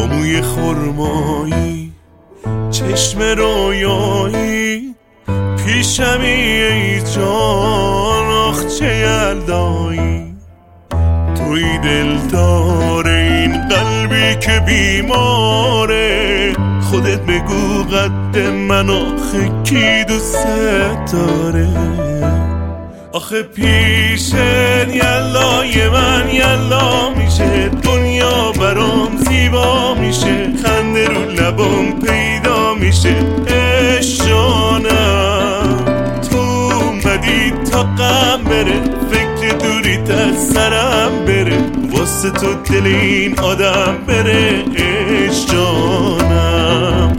با موی خرمایی، چشم رویایی، پیشمی ای جان، آخ چه یلدایی. توی دلدار این قلبی که بیماره، خودت بگو قد من آخه کی دوست داره. آخه پیشت یلای من یلا میشه، دنیا برام زیبا میشه، خنده رو لبام پیدا میشه. عشق جانم تو اومدی تا غم بره، فکر دوری تا سرم بره، واسه تو دل این آدم بره. عشق جانم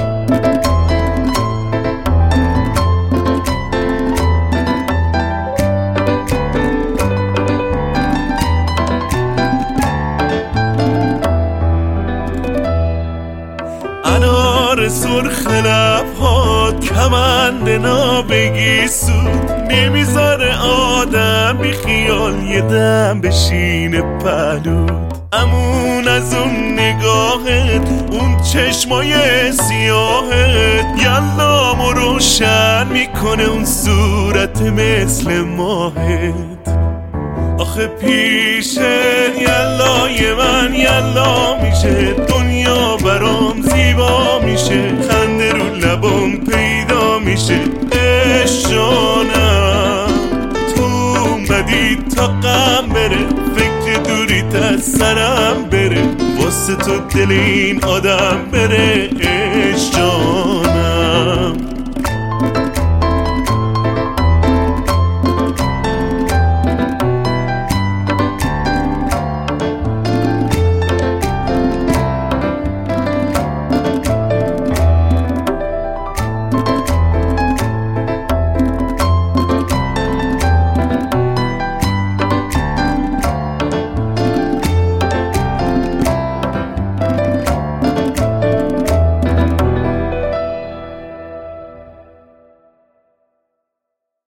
انار سرخ لبهات، کمند نابگی سود، نمیذاره آدم بی خیال یه دم بشینه پهلود. امون از اون نگاهت، اون چشمای سیاهت، یلامو روشن میکنه اون صورت مثل ماهت. آخه پیشت یلای من یلا میشه، دنیا برام زیبا میشه، خنده رو لبام پیدا میشه. عشق جانم تو اومدی تا غم بره، فکر دوری تا سرم بره، واسه تو دل این آدم بره. عشق جانم